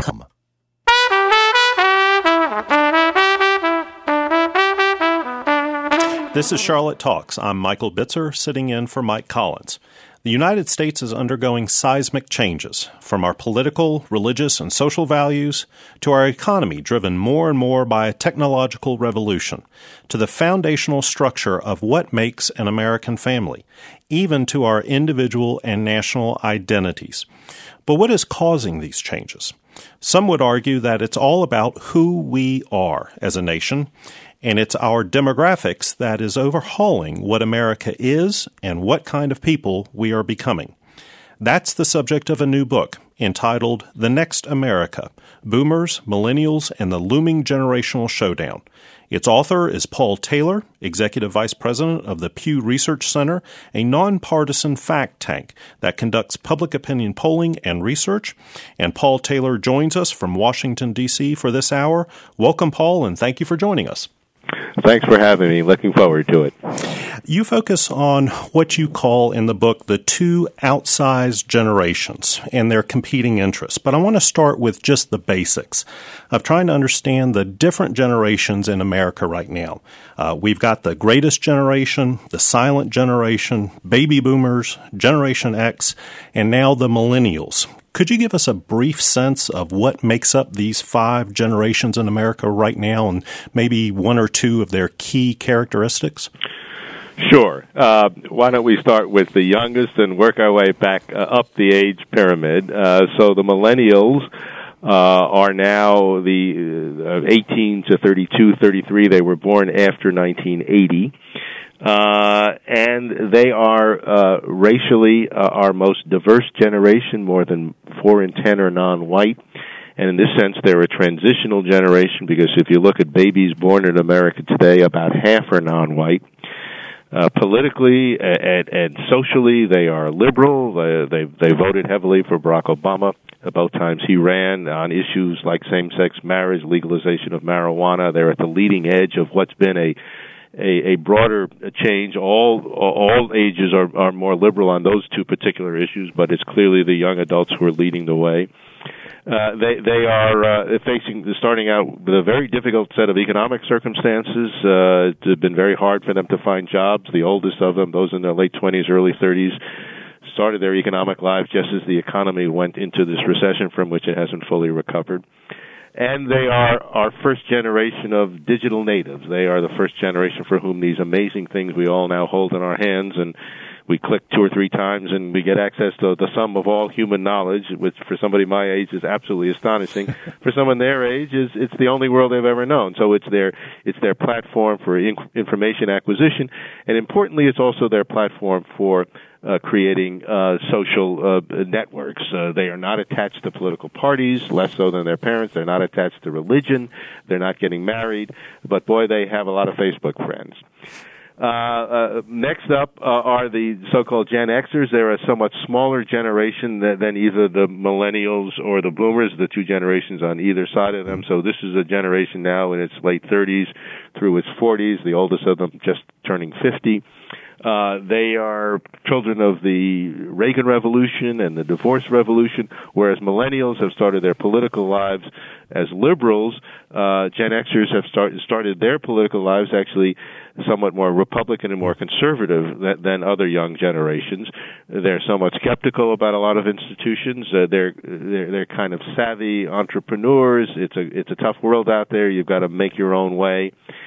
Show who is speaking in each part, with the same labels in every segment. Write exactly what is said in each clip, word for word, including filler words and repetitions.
Speaker 1: com. This is Charlotte Talks. I'm Michael Bitzer, sitting in for Mike Collins. The United States is undergoing seismic changes, from our political, religious, and social values to our economy driven more and more by a technological revolution, to the foundational structure of what makes an American family, even to our individual and national identities. But what is causing these changes? Some would argue that it's all about who we are as a nation, and it's our demographics that is overhauling what America is and what kind of people we are becoming. That's the subject of a new book entitled The Next America, Boomers, Millennials, and the Looming Generational Showdown. Its author is Paul Taylor, Executive Vice President of the Pew Research Center, a nonpartisan fact tank that conducts public opinion polling and research. And Paul Taylor joins us from Washington, D C for this hour. Welcome, Paul, and thank you for joining us.
Speaker 2: Thanks for having me. Looking forward to it.
Speaker 1: You focus on what you call in the book the two outsized generations and their competing interests. But I want to start with just the basics of trying to understand the different generations in America right now. Uh, we've got the greatest generation, the silent generation, baby boomers, Generation X, and now the millennials. Could you give us a brief sense of what makes up these five generations in America right now and maybe one or two of their key characteristics?
Speaker 2: Sure. Uh, why don't we start with the youngest and work our way back uh, up the age pyramid? Uh, so the millennials uh, are now the uh, eighteen to thirty-two, thirty-three. They were born after nineteen eighty. Uh, and they are uh, racially uh, our most diverse generation. More than four in ten are non-white. And in this sense, they're a transitional generation because if you look at babies born in America today, about half are non-white. Uh, politically and, and socially, they are liberal. Uh, they they voted heavily for Barack Obama both times he ran on issues like same-sex marriage, legalization of marijuana. They're at the leading edge of what's been a A, a broader change. All all ages are, are more liberal on those two particular issues, but it's clearly the young adults who are leading the way. Uh, they they are uh, facing starting out with a very difficult set of economic circumstances. Uh, it's been very hard for them to find jobs. The oldest of them, those in their late twenties, early thirties, started their economic lives just as the economy went into this recession from which it hasn't fully recovered. And they are our first generation of digital natives. They are the first generation for whom these amazing things we all now hold in our hands, and we click two or three times and we get access to the sum of all human knowledge, which for somebody my age is absolutely astonishing. For someone their age, is it's the only world they've ever known. So it's their it's their platform for in- information acquisition, and importantly, it's also their platform for Uh, creating uh, social uh, networks. Uh, they are not attached to political parties, less so than their parents. They're not attached to religion. They're not getting married. But, boy, they have a lot of Facebook friends. Uh, uh, next up uh, are the so-called Gen Xers. They're a somewhat smaller generation than, than either the millennials or the boomers, the two generations on either side of them. So this is a generation now in its late thirties through its forties, the oldest of them just turning fifty. Uh, they are children of the Reagan Revolution and the divorce revolution, whereas millennials have started their political lives as liberals. Uh, Gen Xers have start, started their political lives actually somewhat more Republican and more conservative than, than other young generations. They're somewhat skeptical about a lot of institutions. Uh, they're, they're they're kind of savvy entrepreneurs. It's a it's a tough world out there. You've got to make your own way.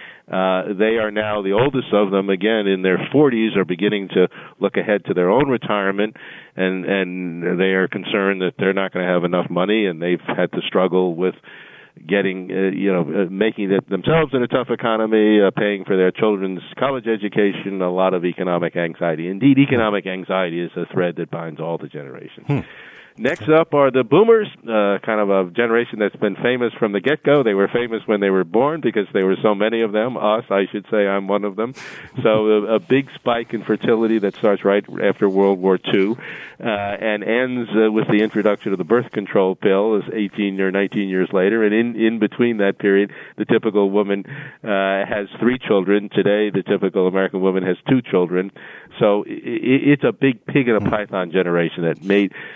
Speaker 2: Uh, they are now, the oldest of them, again, in their forties, are beginning to look ahead to their own retirement, and, and they are concerned that they're not going to have enough money, and they've had to struggle with getting, uh, you know, uh, making it themselves in a tough economy, uh, paying for their children's college education, a lot of economic anxiety. Indeed, economic anxiety is a thread that binds all the generations. Hmm. Next up are the boomers, uh, kind of a generation that's been famous from the get-go. They were famous when they were born because there were so many of them. Us, I should say, I'm one of them. So a, a big spike in fertility that starts right after World War Two uh, and ends uh, with the introduction of the birth control pill as eighteen or nineteen years later. And in, in between that period, the typical woman uh, has three children. Today, the typical American woman has two children. So it, it's a big pig in a python generation that made, you know, in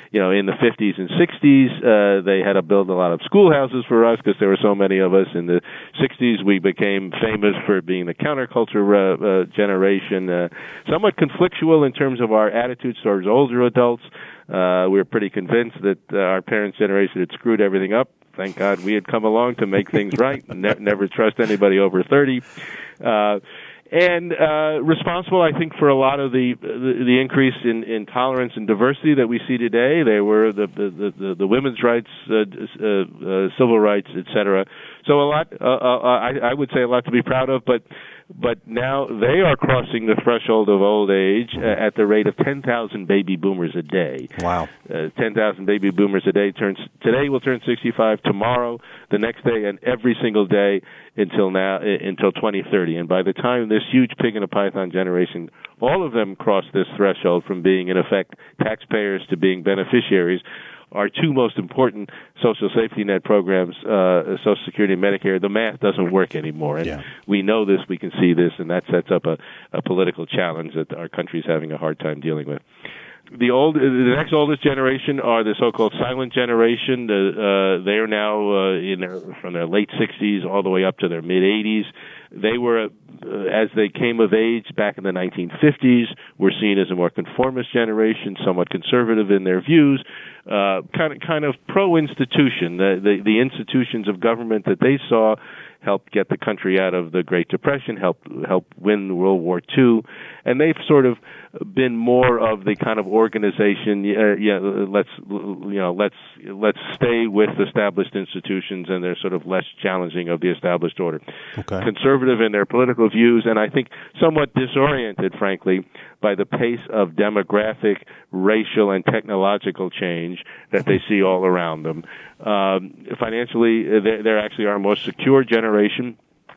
Speaker 2: the fifties and sixties, uh, they had to build a lot of schoolhouses for us because there were so many of us. In the sixties, we became famous for being the counterculture uh, uh, generation, uh, somewhat conflictual in terms of our attitudes towards older adults. Uh, we were pretty convinced that uh, our parents' generation had screwed everything up. Thank God we had come along to make things right. Ne- never trust anybody over thirty. Uh, and uh, responsible, I think, for a lot of the the, the increase in, in tolerance and diversity that we see today. They were the the, the, the women's rights, uh, uh, uh, civil rights, et cetera. So a lot, uh, uh, I, I would say a lot to be proud of, but but now they are crossing the threshold of old age uh, at the rate of ten thousand baby boomers a day.
Speaker 1: Wow.
Speaker 2: Uh, ten thousand baby boomers a day. Turns Today will turn sixty-five, tomorrow, the next day, and every single day until now, uh, until twenty thirty. And by the time this huge pig in a python generation, all of them cross this threshold from being, in effect, taxpayers to being beneficiaries. Our two most important social safety net programs, uh, Social Security and Medicare, the math doesn't work anymore. And
Speaker 1: yeah.
Speaker 2: we know this, we can see this, and that sets up a, a political challenge that our country is having a hard time dealing with. The old, the next oldest generation are the so-called silent generation. The, uh, they are now uh, in their, from their late sixties all the way up to their mid-eighties. They were, uh, as they came of age back in the nineteen fifties, were seen as a more conformist generation, somewhat conservative in their views, uh, kind of kind of pro-institution. The, the the institutions of government that they saw helped get the country out of the Great Depression, helped help win World War Two, and they've sort of been more of the kind of organization. Uh, yeah, let's you know, let's let's stay with established institutions, and they're sort of less challenging of the established order.
Speaker 1: Okay.
Speaker 2: Conservative in their political views, and I think somewhat disoriented, frankly, by the pace of demographic, racial, and technological change that they see all around them. Um, financially, they're, they're actually our most secure generation.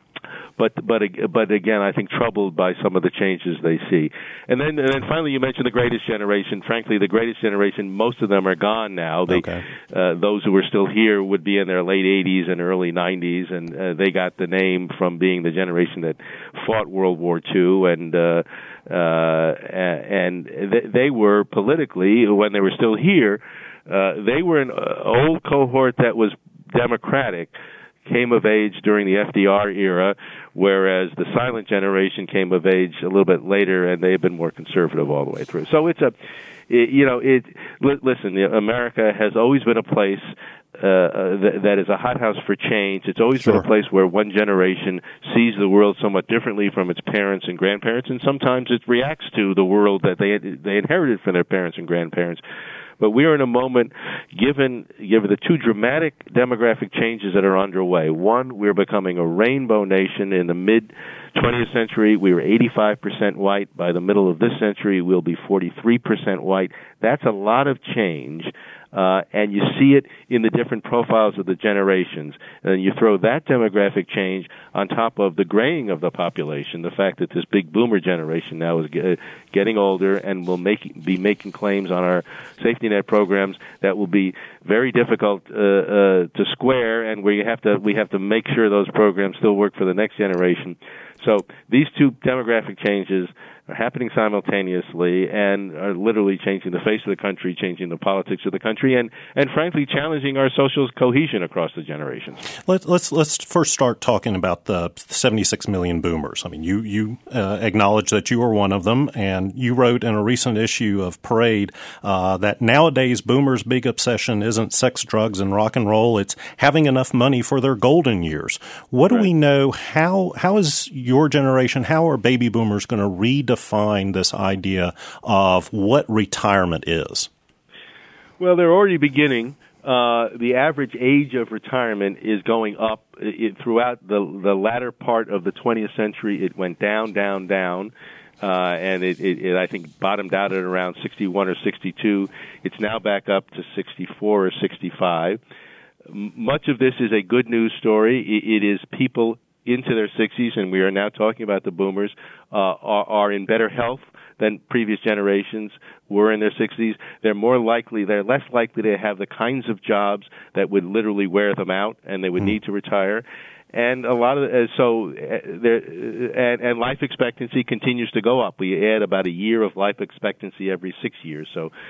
Speaker 2: But but but again, I think troubled by some of the changes they see. And then and then finally, you mentioned the greatest generation. Frankly, the greatest generation, most of them are gone now. They,
Speaker 1: okay.
Speaker 2: uh, those who are still here would be in their late eighties and early nineties, and uh, they got the name from being the generation that fought World War Two, and uh, uh, and they were politically, when they were still here, uh, they were an old cohort that was democratic, came of age during the F D R era, whereas the silent generation came of age a little bit later, and they've been more conservative all the way through. So it's a, it, you know, it. Listen, America has always been a place uh, that, that is a hothouse for change. It's always
Speaker 1: Sure.
Speaker 2: been a place where one generation sees the world somewhat differently from its parents and grandparents, and sometimes it reacts to the world that they they inherited from their parents and grandparents. But we are in a moment, given given the two dramatic demographic changes that are underway. One, we're becoming a rainbow nation. In the mid-twentieth century, we were eighty-five percent white. By the middle of this century, we'll be forty-three percent white. That's a lot of change. Uh, and you see it in the different profiles of the generations. And you throw that demographic change on top of the graying of the population, the fact that this big boomer generation now is get, getting older and will make, be making claims on our safety net programs that will be very difficult uh, uh, to square, and where you have to we have to make sure those programs still work for the next generation. So these two demographic changes are happening simultaneously and are literally changing the face of the country, changing the politics of the country, and, and frankly challenging our social cohesion across the generations.
Speaker 1: Let's let's let's first start talking about the seventy-six million boomers. I mean, you you uh, acknowledge that you are one of them, and you wrote in a recent issue of Parade uh, that nowadays boomers' big obsession isn't sex, drugs, and rock and roll; it's having enough money for their golden years. What do
Speaker 2: Right.
Speaker 1: we know? How how is your generation? How are baby boomers going to redefine define this idea of what retirement is?
Speaker 2: Well, they're already beginning. Uh, the average age of retirement is going up. It, throughout the, the latter part of the twentieth century, it went down, down, down. Uh, and it, it, it, I think, bottomed out at around sixty-one or sixty-two. It's now back up to sixty-four or sixty-five. M- much of this is a good news story. It, it is people into their sixties, and we are now talking about the boomers, uh, are, are in better health than previous generations were in their sixties. They're more likely, they're less likely to have the kinds of jobs that would literally wear them out, and they would mm. need to retire. And a lot of uh, so uh, there, uh, and, and life expectancy continues to go up. We add about a year of life expectancy every six years. So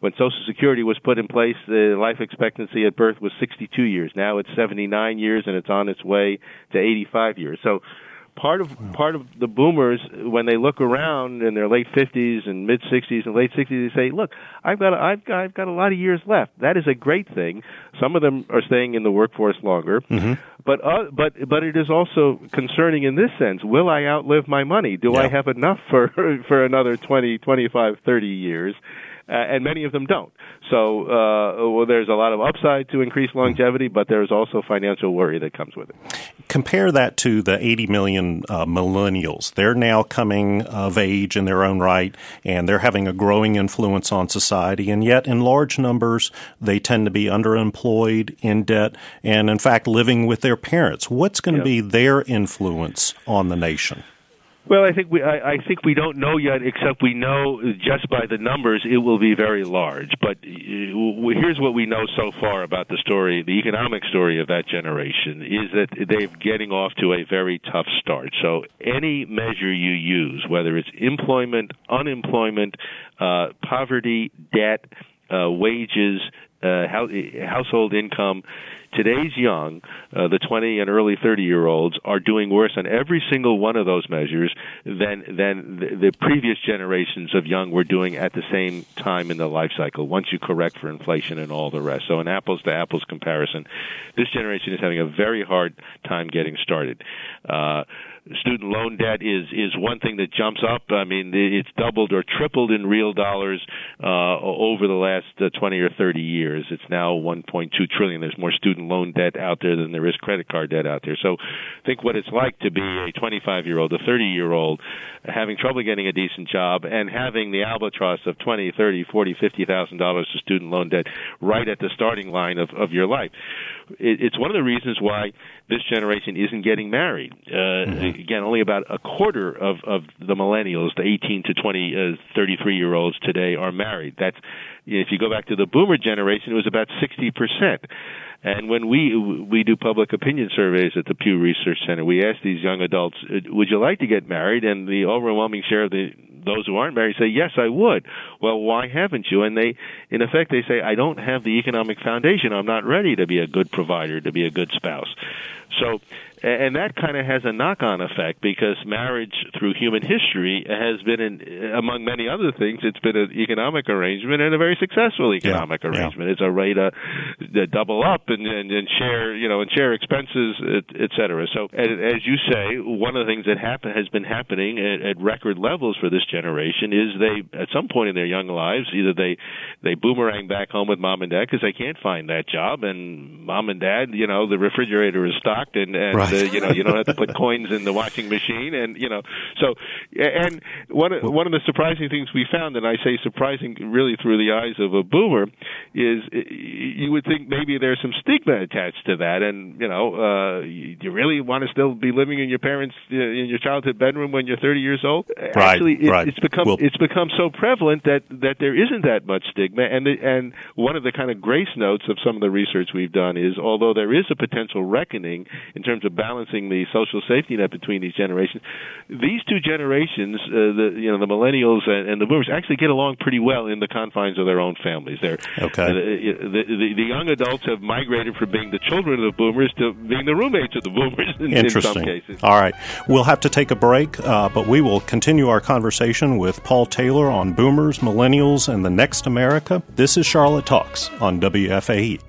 Speaker 2: when Social Security was put in place, the life expectancy at birth was sixty-two years. Now it's seventy-nine years, and it's on its way to eighty-five years. So part of part of the boomers, when they look around in their late fifties and mid sixties and late sixties, they say, "Look, I've got a, I've got I've got a lot of years left." That is a great thing. Some of them are staying in the workforce longer, mm-hmm. but uh, but but it is also concerning in this sense: will I outlive my money? Do yeah. I have enough for for another twenty, twenty-five, thirty years? Uh, and many of them don't. So uh, well, there's a lot of upside to increased longevity, but there's also financial worry that comes with it.
Speaker 1: Compare that to the eighty million uh, millennials. They're now coming of age in their own right, and they're having a growing influence on society, and yet in large numbers they tend to be underemployed, in debt, and in fact living with their parents. What's going to
Speaker 2: yep.
Speaker 1: be their influence on the nation?
Speaker 2: Well, I think we I, I think we don't know yet, except we know just by the numbers it will be very large. But uh, here's what we know so far about the story, the economic story of that generation, is that they're getting off to a very tough start. So any measure you use, whether it's employment, unemployment, uh, poverty, debt, uh, wages, uh, household income, today's young, uh, the twenty and early thirty-year-olds, are doing worse on every single one of those measures than than the, the previous generations of young were doing at the same time in the life cycle, once you correct for inflation and all the rest. So an apples-to-apples comparison, this generation is having a very hard time getting started. Uh, Student loan debt is is one thing that jumps up. I mean, it's doubled or tripled in real dollars uh, over the last uh, twenty or thirty years. It's now one point two trillion dollars. There's more student loan debt out there than there is credit card debt out there. So think what it's like to be a twenty-five-year-old, a thirty-year-old, having trouble getting a decent job and having the albatross of twenty, thirty, forty, fifty thousand dollars of student loan debt right at the starting line of, of your life. It, it's one of the reasons why this generation isn't getting married. Uh, mm-hmm. Again, only about a quarter of, of the millennials, the eighteen to twenty, uh, thirty-three-year-olds today, are married. That's, if you go back to the boomer generation, it was about sixty percent. And when we we do public opinion surveys at the Pew Research Center, we ask these young adults, would you like to get married? And the overwhelming share of the those who aren't married say, yes, I would. Well, why haven't you? And they, in effect, they say, I don't have the economic foundation. I'm not ready to be a good provider, to be a good spouse. So, and that kind of has a knock-on effect, because marriage through human history has been, an, among many other things, it's been an economic arrangement, and a very successful economic yeah, arrangement. Yeah. It's a way to, to double up and, and, and share, you know, and share expenses, et, et cetera. So, as you say, one of the things that happen has been happening at, at record levels for this generation is they, at some point in their young lives, either they they boomerang back home with mom and dad because they can't find that job, and mom and dad, you know, the refrigerator is stocked, and, and right. uh, you know, you don't have to put coins in the washing machine, and you know, so and one of, one of the surprising things we found, and I say surprising really through the eyes of a boomer, is you would think maybe there's some stigma attached to that, and you know, uh, you really want to still be living in your parents' in your childhood bedroom when you're thirty years old?
Speaker 1: Right,
Speaker 2: Actually, it,
Speaker 1: right.
Speaker 2: it's become well, it's become so prevalent that that there isn't that much stigma, and the, and one of the kind of grace notes of some of the research we've done is, although there is a potential reckoning in terms of balancing the social safety net between these generations, these two generations, uh, the you know the millennials and, and the boomers, actually get along pretty well in the confines of their own families. They're
Speaker 1: okay.
Speaker 2: Uh, the, the, the young adults have migrated from being the children of the boomers to being the roommates of the boomers in, in some cases.
Speaker 1: All right, we'll have to take a break, uh, but we will continue our conversation with Paul Taylor on boomers, millennials, and the next America. This is Charlotte Talks on W F A E.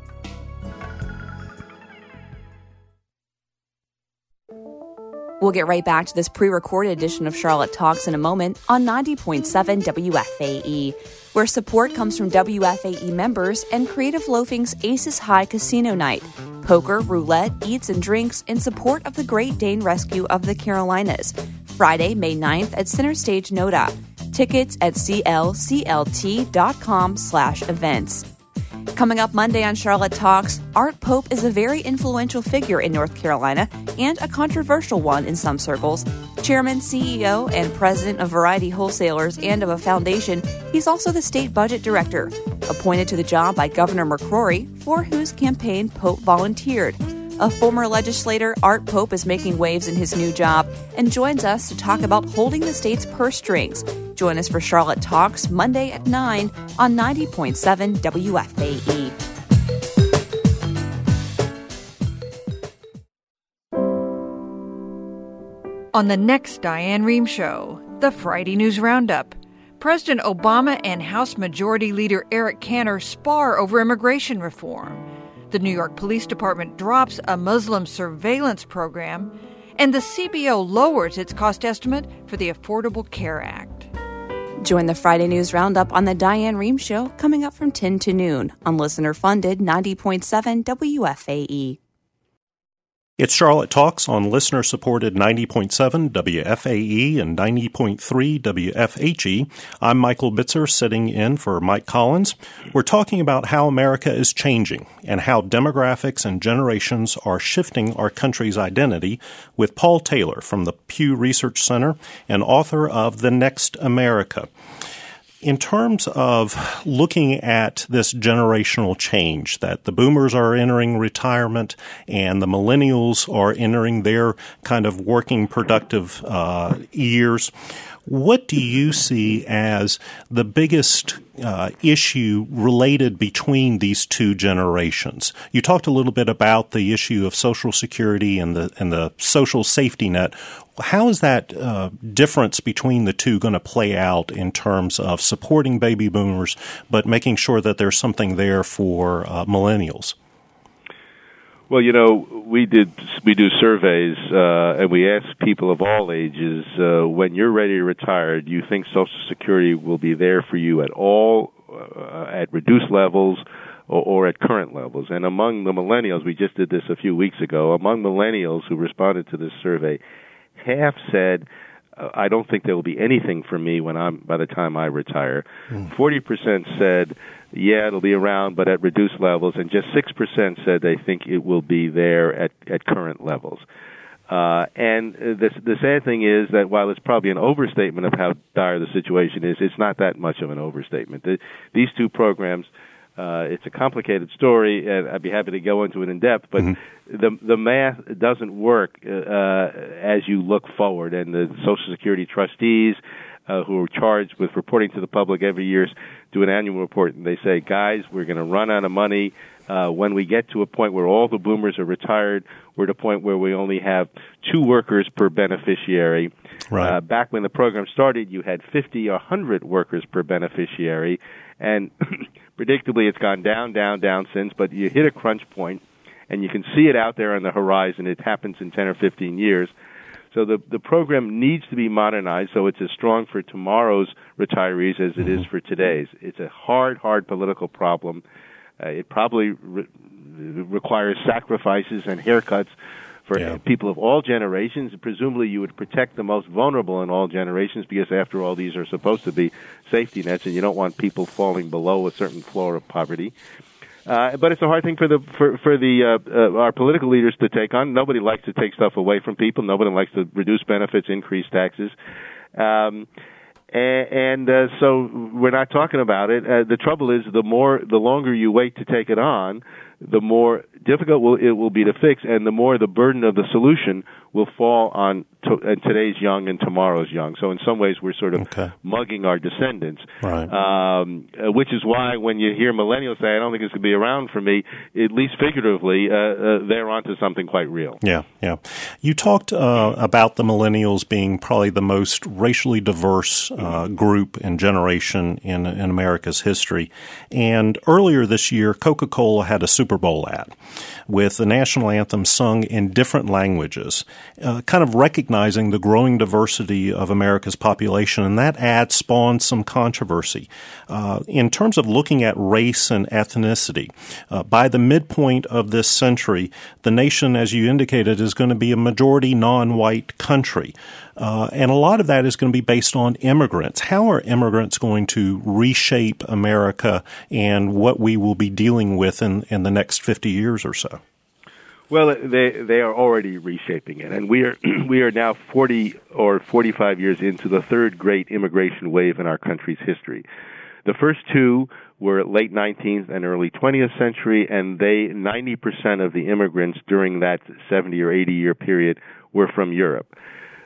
Speaker 3: We'll get right back to this pre-recorded edition of Charlotte Talks in a moment on ninety point seven W F A E, where support comes from W F A E members and Creative Loafing's Aces High Casino Night, poker, roulette, eats, and drinks in support of the Great Dane Rescue of the Carolinas, Friday, May ninth at Center Stage Noda. Tickets at clclt.com slash events. Coming up Monday on Charlotte Talks, Art Pope is a very influential figure in North Carolina and a controversial one in some circles. Chairman, C E O, and president of Variety Wholesalers and of a foundation, he's also the state budget director, appointed to the job by Governor McCrory, for whose campaign Pope volunteered. A former legislator, Art Pope is making waves in his new job and joins us to talk about holding the state's purse strings. Join us for Charlotte Talks Monday at nine on ninety point seven W F A E.
Speaker 4: On the next Diane Rehm Show, the Friday News Roundup, President Obama and House Majority Leader Eric Cantor spar over immigration reform. The New York Police Department drops a Muslim surveillance program, and the C B O lowers its cost estimate for the Affordable Care Act.
Speaker 3: Join the Friday News Roundup on the Diane Rehm Show coming up from ten to noon on listener-funded ninety point seven W F A E.
Speaker 1: It's Charlotte Talks on listener-supported ninety point seven W F A E and ninety point three W F H E. I'm Michael Bitzer, sitting in for Mike Collins. We're talking about how America is changing and how demographics and generations are shifting our country's identity with Paul Taylor from the Pew Research Center and author of The Next America. In terms of looking at this generational change, that the boomers are entering retirement and the millennials are entering their kind of working productive uh, years, what do you see as the biggest uh, issue related between these two generations? You talked a little bit about the issue of Social Security and the and the social safety net. How is that uh, difference between the two going to play out in terms of supporting baby boomers, but making sure that there's something there for uh, millennials?
Speaker 2: Well, you know, we did we do surveys, uh, and we ask people of all ages, uh, when you're ready to retire, do you think Social Security will be there for you at all, uh, at reduced levels, or, or at current levels? And among the millennials, we just did this a few weeks ago, among millennials who responded to this survey, half said, uh, I don't think there will be anything for me when I'm by the time I retire. Mm. forty percent said, yeah, it'll be around, but at reduced levels, and just six percent said they think it will be there at, at current levels. Uh, and the, the sad thing is that while it's probably an overstatement of how dire the situation is, it's not that much of an overstatement. The, these two programs, uh, it's a complicated story, and I'd be happy to go into it in depth, but mm-hmm. the the math doesn't work uh, as you look forward, and the Social Security trustees Uh, who are charged with reporting to the public every year, do an annual report, and they say, guys, we're going to run out of money. Uh, when we get to a point where all the boomers are retired, we're at a point where we only have two workers per beneficiary.
Speaker 1: Right.
Speaker 2: Uh, back when the program started, you had fifty or one hundred workers per beneficiary, and predictably it's gone down, down, down since, but you hit a crunch point, and you can see it out there on the horizon. It happens in ten or fifteen years. So the the program needs to be modernized so it's as strong for tomorrow's retirees as it mm-hmm. is for today's. It's a hard, hard political problem. Uh, it probably re- requires sacrifices and haircuts for yeah. people of all generations. Presumably you would protect the most vulnerable in all generations because, after all, these are supposed to be safety nets, and you don't want people falling below a certain floor of poverty. Uh, but it's a hard thing for the for for the uh, uh, our political leaders to take on. Nobody likes to take stuff away from people. Nobody likes to reduce benefits, increase taxes, um, and, and uh, so we're not talking about it. Uh, the trouble is, the more the longer you wait to take it on, the more difficult will, it will be to fix, and the more the burden of the solution will fall on to, uh, today's young and tomorrow's young. So in some ways, we're sort of okay. mugging our descendants,
Speaker 1: right.
Speaker 2: um, uh, which is why when you hear millennials say, I don't think it's going to be around for me, at least figuratively, uh, uh, they're onto something quite real.
Speaker 1: Yeah, yeah. You talked uh, about the millennials being probably the most racially diverse uh, group and generation in, in America's history. And earlier this year, Coca-Cola had a Super Bowl ad with the national anthem sung in different languages, uh, kind of recognizing the growing diversity of America's population, and that ad spawned some controversy. Uh, in terms of looking at race and ethnicity, uh, by the midpoint of this century, the nation, as you indicated, is going to be a majority non-white country. Uh, and a lot of that is going to be based on immigrants. How are immigrants going to reshape America and what we will be dealing with in, in the next fifty years or so?
Speaker 2: Well, they they are already reshaping it, and we are we are now forty or forty-five years into the third great immigration wave in our country's history. The first two were late nineteenth and early twentieth century, and they ninety percent of the immigrants during that seventy or eighty year period were from Europe.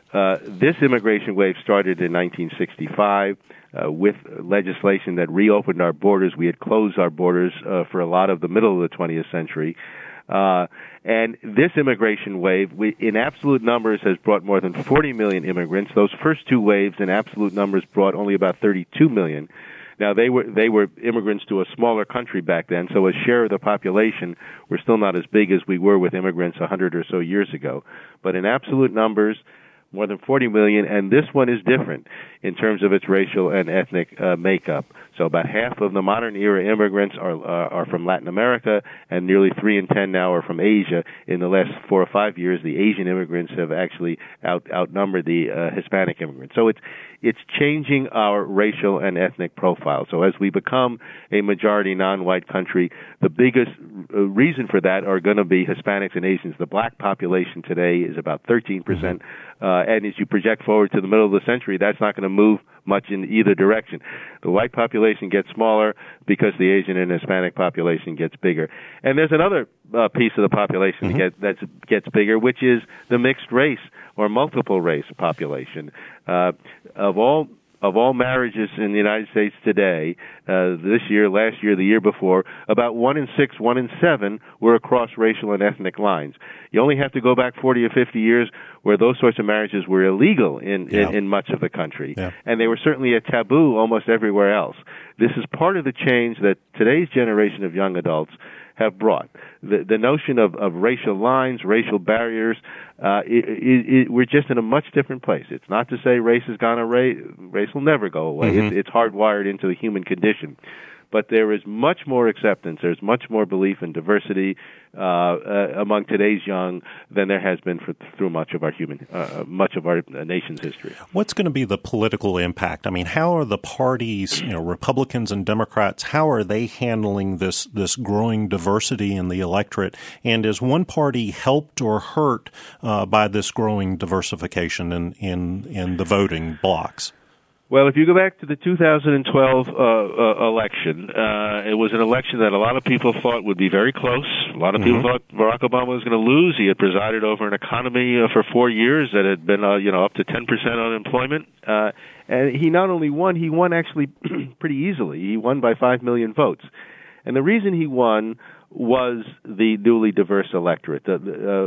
Speaker 2: Uh, this immigration wave started in nineteen sixty-five uh, with legislation that reopened our borders. We had closed our borders uh, for a lot of the middle of the twentieth century. Uh, and this immigration wave, we, in absolute numbers, has brought more than forty million immigrants. Those first two waves, in absolute numbers, brought only about thirty-two million. Now, they were they were immigrants to a smaller country back then, so a share of the population were still not as big as we were with immigrants a hundred or so years ago. But in absolute numbers, more than forty million, and this one is different in terms of its racial and ethnic uh, makeup. So about half of the modern-era immigrants are uh, are from Latin America, and nearly three in ten now are from Asia. In the last four or five years, the Asian immigrants have actually out, outnumbered the uh, Hispanic immigrants. So it's it's changing our racial and ethnic profile. So as we become a majority non-white country, the biggest uh, reason for that are going to be Hispanics and Asians. The black population today is about thirteen percent, mm-hmm. uh, and as you project forward to the middle of the century, that's not going to move much in either direction. The white population gets smaller because the Asian and Hispanic population gets bigger. And there's another uh, piece of the population mm-hmm. that gets, that gets bigger, which is the mixed race or multiple race population. Uh, of all of all marriages in the United States today, uh, this year, last year, the year before, about one in six, one in seven were across racial and ethnic lines. You only have to go back forty or fifty years where those sorts of marriages were illegal in, yeah. in, in much of the country. Yeah. And they were certainly a taboo almost everywhere else. This is part of the change that today's generation of young adults have brought. The, the notion of, of racial lines, racial barriers, uh, it, it, it, we're just in a much different place. It's not to say race has gone away. Race will never go away. Mm-hmm. It's, it's hardwired into the human condition. But there is much more acceptance. There's much more belief in diversity uh, uh, among today's young than there has been for, through much of our human, uh, much of our nation's history.
Speaker 1: What's going to be the political impact? I mean, how are the parties, you know, Republicans and Democrats, how are they handling this this growing diversity in the electorate? And is one party helped or hurt uh, by this growing diversification in in, in the voting blocks?
Speaker 2: Well, if you go back to the two thousand twelve uh, uh, election, uh, it was an election that a lot of people thought would be very close. A lot of mm-hmm. people thought Barack Obama was going to lose. He had presided over an economy uh, for four years that had been, uh, you know, up to ten percent unemployment. Uh, and he not only won, he won actually pretty easily. He won by five million votes. And the reason he won was the newly diverse electorate. The,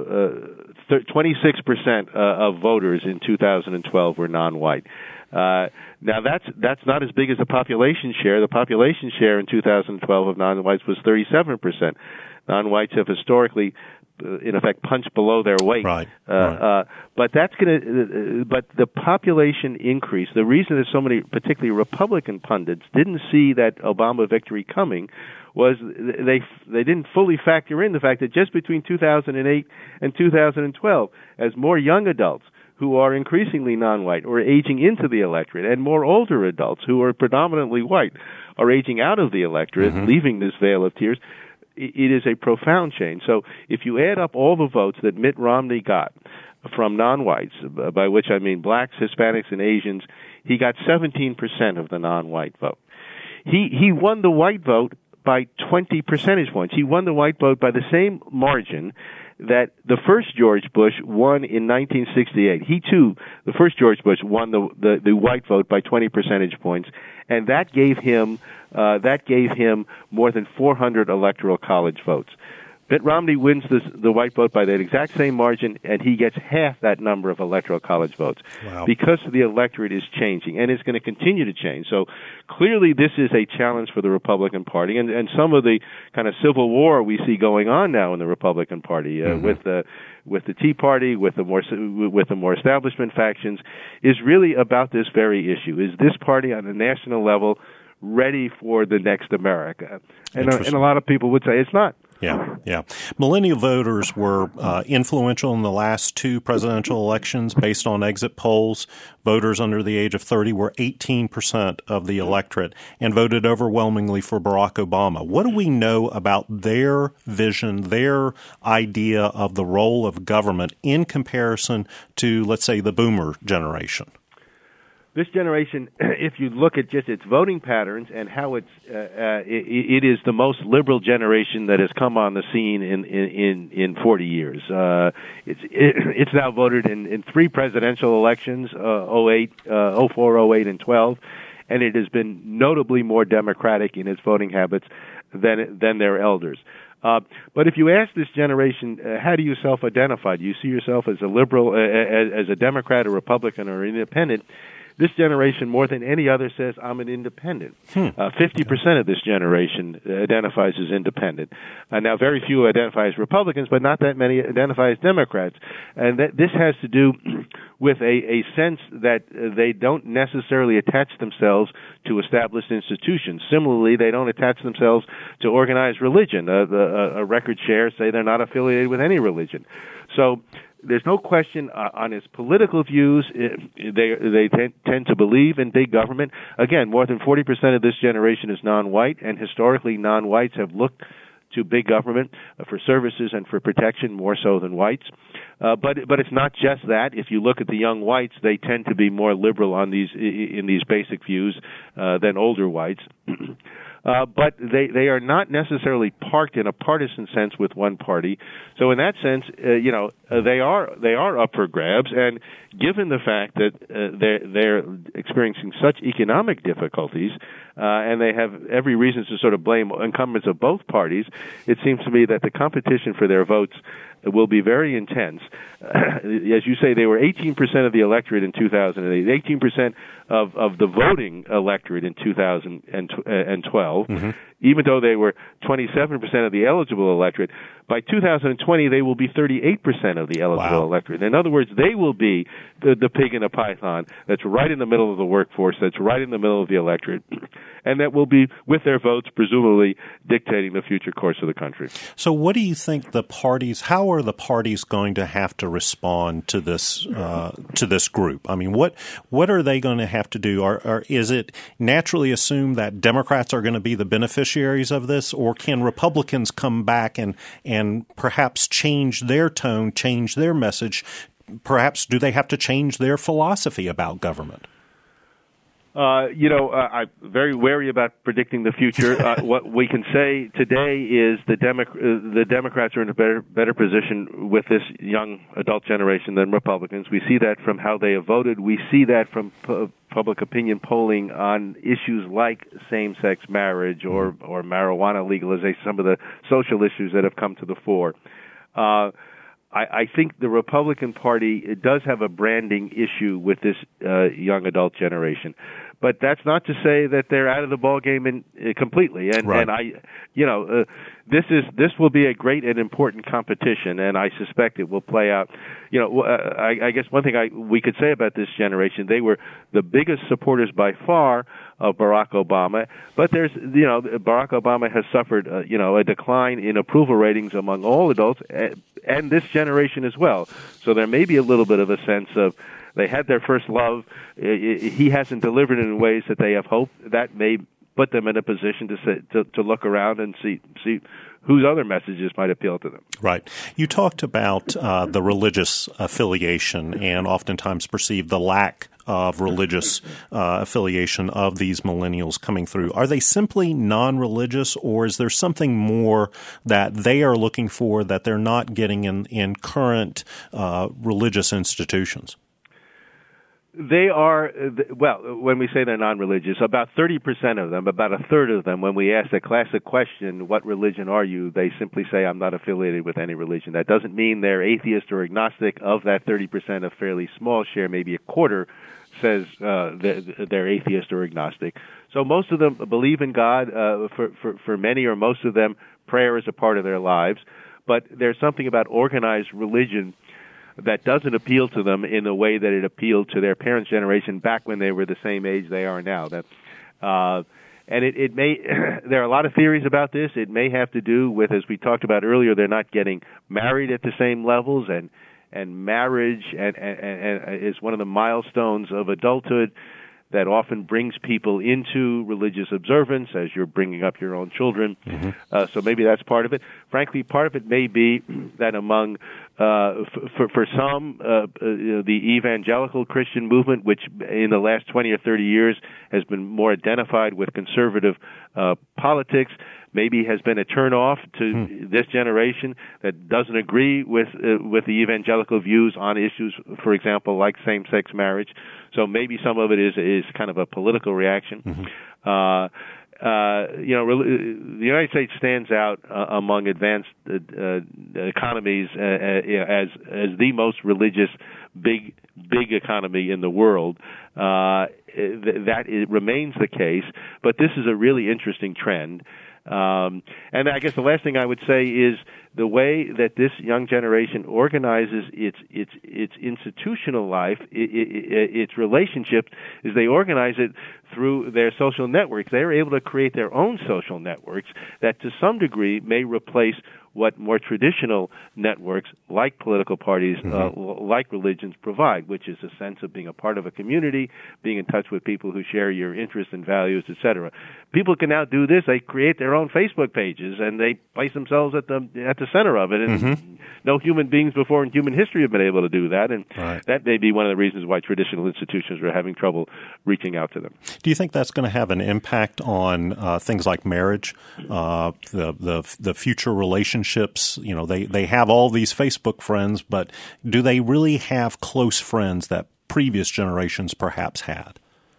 Speaker 2: uh, uh, twenty-six percent uh, of voters in two thousand twelve were non-white. Uh, now that's that's not as big as the population share. The population share in two thousand twelve of non-whites was thirty-seven percent. Non-whites have historically, uh, in effect, punched below their weight.
Speaker 1: Right.
Speaker 2: Uh,
Speaker 1: right.
Speaker 2: Uh, but that's going to. Uh, but the population increase. The reason that so many, particularly Republican pundits, didn't see that Obama victory coming was they they didn't fully factor in the fact that just between two thousand eight and two thousand twelve, as more young adults who are increasingly non-white or aging into the electorate, and more older adults who are predominantly white are aging out of the electorate, mm-hmm. leaving this veil of tears, it is a profound change. So if you add up all the votes that Mitt Romney got from non-whites, by which I mean blacks, Hispanics, and Asians, he got seventeen percent of the non-white vote. He he won the white vote by twenty percentage points. He won the white vote by the same margin that the first George Bush won in nineteen sixty-eight. He, too, the first George Bush, won the, the, the white vote by twenty percentage points, and that gave him uh, that gave him more than four hundred electoral college votes. Mitt Romney wins this, the white vote by that exact same margin, and he gets half that number of electoral college votes.
Speaker 1: Wow.
Speaker 2: Because the electorate is changing, and it's going to continue to change. So clearly this is a challenge for the Republican Party, and, and some of the kind of civil war we see going on now in the Republican Party uh, mm-hmm. with the with the Tea Party, with the more with the more establishment factions, is really about this very issue. Is this party on a national level ready for the next America? And, and a lot of people would say it's not.
Speaker 1: Yeah, yeah. Millennial voters were uh, influential in the last two presidential elections based on exit polls. Voters under the age of thirty were eighteen percent of the electorate and voted overwhelmingly for Barack Obama. What do we know about their vision, their idea of the role of government in comparison to, let's say, the boomer generation?
Speaker 2: this generation, if you look at just its voting patterns and how it's, uh, uh, it, it is the most liberal generation that has come on the scene in in in forty years. Uh, it's it, it's now voted in, in three presidential elections: uh, oh eight, uh, oh four, oh eight, and twelve, and it has been notably more democratic in its voting habits than than their elders. Uh, but if you ask this generation, uh, how do you self-identify? Do you see yourself as a liberal, uh, as, as a Democrat, a Republican, or an independent? This generation, more than any other, says, I'm an independent. Hmm. Uh, fifty percent of this generation identifies as independent. Uh, now, very few identify as Republicans, but not that many identify as Democrats. And that, this has to do with a, a sense that uh, they don't necessarily attach themselves to established institutions. Similarly, they don't attach themselves to organized religion. Uh, the, uh, a record share say they're not affiliated with any religion. So there's no question uh, on his political views. It, they they tend, tend to believe in big government. Again, more than forty percent of this generation is non-white, and historically non-whites have looked to big government uh, for services and for protection more so than whites. Uh, but but it's not just that. If you look at the young whites, they tend to be more liberal on these in these basic views uh, than older whites. Uh, but they, they are not necessarily parked in a partisan sense with one party. So in that sense, uh, you know, uh, they are they are up for grabs. And given the fact that uh, they're, they're experiencing such economic difficulties, uh, and they have every reason to sort of blame incumbents of both parties, it seems to me that the competition for their votes will be very intense. Uh, as you say, they were eighteen percent of the electorate in two thousand eight, eighteen percent of, of the voting electorate in two thousand twelve, mm-hmm. even though they were twenty-seven percent of the eligible electorate. By two thousand twenty, they will be thirty-eight percent of the eligible wow. electorate. In other words, they will be the, the pig in a python that's right in the middle of the workforce, that's right in the middle of the electorate, and that will be, with their votes, presumably dictating the future course of the country.
Speaker 1: So what do you think the parties, how are the parties going to have to respond to this uh, to this group? I mean, what what are they going to have to do? Are, are, is it naturally assumed that Democrats are going to be the beneficiaries of this, or can Republicans come back and, and perhaps change their tone, change their message? Perhaps do they have to change their philosophy about government?
Speaker 2: Uh, you know, uh, I'm very wary about predicting the future. Uh, what we can say today is the, Demo- uh, the Democrats are in a better, better position with this young adult generation than Republicans. We see that from how they have voted. We see that from pu- public opinion polling on issues like same-sex marriage or, or marijuana legalization, some of the social issues that have come to the fore. Uh, I, I think the Republican Party it does have a branding issue with this uh, young adult generation, but that's not to say that they're out of the ballgame in, uh, completely. And,
Speaker 1: right.
Speaker 2: and I, you know, uh, this is this will be a great and important competition, and I suspect it will play out. You know, uh, I, I guess one thing I we could say about this generation, they were the biggest supporters by far of Barack Obama, but there's, you know, Barack Obama has suffered, uh, you know, a decline in approval ratings among all adults and, and this generation as well. So there may be a little bit of a sense of they had their first love. He hasn't delivered in ways that they have hoped. That may put them in a position to say, to, to look around and see see whose other messages might appeal to them.
Speaker 1: Right. You talked about uh, the religious affiliation and oftentimes perceived the lack of religious uh, affiliation of these millennials coming through. Are they simply non-religious, or is there something more that they are looking for that they're not getting in, in current uh, religious institutions?
Speaker 2: They are, well, when we say they're non-religious, about thirty percent of them, about a third of them, when we ask the classic question, what religion are you, they simply say, I'm not affiliated with any religion. That doesn't mean they're atheist or agnostic. Of that thirty percent, a fairly small share, maybe a quarter, says uh, they're atheist or agnostic. So most of them believe in God. Uh, for, for, for many or most of them, prayer is a part of their lives. But there's something about organized religion that doesn't appeal to them in the way that it appealed to their parents' generation back when they were the same age they are now. That, uh, and it, it may, there are a lot of theories about this. It may have to do with, as we talked about earlier, they're not getting married at the same levels, and and marriage and, and, and is one of the milestones of adulthood. that often brings people into religious observance as you're bringing up your own children. Mm-hmm. Uh, so maybe that's part of it. Frankly, part of it may be that among, uh, f- for, for some, uh, uh, you know, the evangelical Christian movement, which in the last twenty or thirty years has been more identified with conservative uh, politics, maybe has been a turnoff to hmm. this generation that doesn't agree with uh, with the evangelical views on issues, for example, like same-sex marriage. So maybe some of it is is kind of a political reaction. Mm-hmm. Uh, uh, you know, re- the United States stands out uh, among advanced uh, uh, economies uh, as as the most religious big big economy in the world. Uh, th- that is, remains the case, but this is a really interesting trend. Um, and I guess the last thing I would say is the way that this young generation organizes its its its institutional life, it, it, its relationships, is they organize it through their social networks. They are able to create their own social networks that, to some degree, may replace what more traditional networks like political parties, mm-hmm. uh, like religions provide, which is a sense of being a part of a community, being in touch with people who share your interests and values, et cetera. People can now do this. They create their own Facebook pages, and they place themselves at the at the center of it. And mm-hmm. no human beings before in human history have been able to do that, and right. that may be one of the reasons why traditional institutions are having trouble reaching out to them.
Speaker 1: Do you think that's going to have an impact on uh, things like marriage, uh, the the the future relationships? You know, they, they have all these Facebook friends, but do they really have close friends that previous generations perhaps had?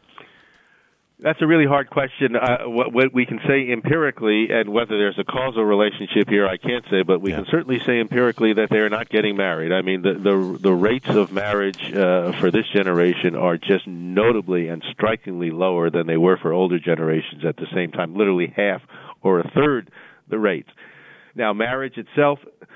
Speaker 2: That's a really hard question. Uh, what, what we can say empirically, and whether there's a causal relationship here, I can't say, but we yeah. can certainly say empirically that they're not getting married. I mean, the the, the rates of marriage uh, for this generation are just notably and strikingly lower than they were for older generations at the same time, literally half or a third the rates. Now, marriage itself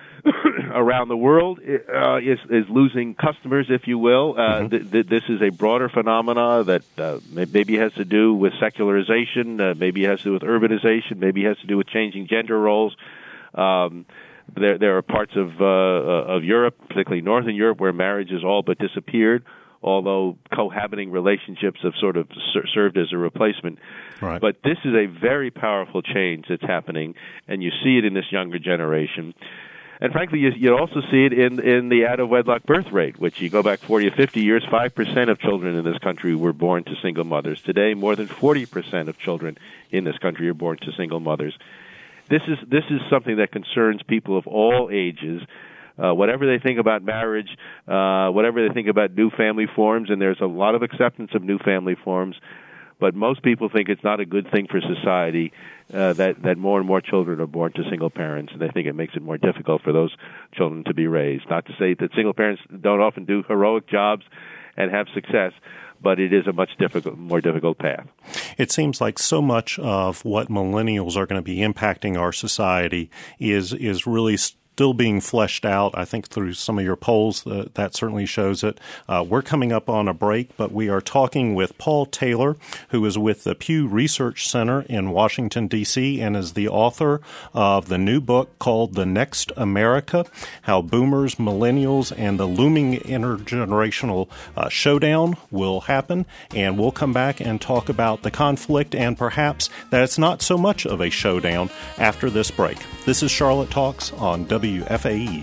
Speaker 2: around the world uh, is is losing customers, if you will. Uh, mm-hmm. th- th- this is a broader phenomena that uh, maybe has to do with secularization, uh, maybe has to do with urbanization, maybe has to do with changing gender roles. Um, there, there are parts of uh, of Europe, particularly Northern Europe, where marriage has all but disappeared, although cohabiting relationships have sort of ser- served as a replacement. Right. But this is a very powerful change that's happening, and you see it in this younger generation. And frankly, you, you also see it in in the out-of-wedlock birth rate, which you go back forty or fifty years, five percent of children in this country were born to single mothers. Today, more than forty percent of children in this country are born to single mothers. This is this is something that concerns people of all ages. Uh, whatever they think about marriage, uh, whatever they think about new family forms, and there's a lot of acceptance of new family forms, but most people think it's not a good thing for society uh, that, that more and more children are born to single parents, and they think it makes it more difficult for those children to be raised. Not to say that single parents don't often do heroic jobs and have success, but it is a much difficult, more difficult path.
Speaker 1: It seems like so much of what millennials are going to be impacting our society is is really st- still being fleshed out. I think through some of your polls, uh, that certainly shows it. Uh, we're coming up on a break, but we are talking with Paul Taylor, who is with the Pew Research Center in Washington, D C, and is the author of the new book called The Next America, How Boomers, Millennials, and the Looming Intergenerational uh, Showdown Will Happen. And we'll come back and talk about the conflict and perhaps that it's not so much of a showdown after this break. This is Charlotte Talks on W F A E.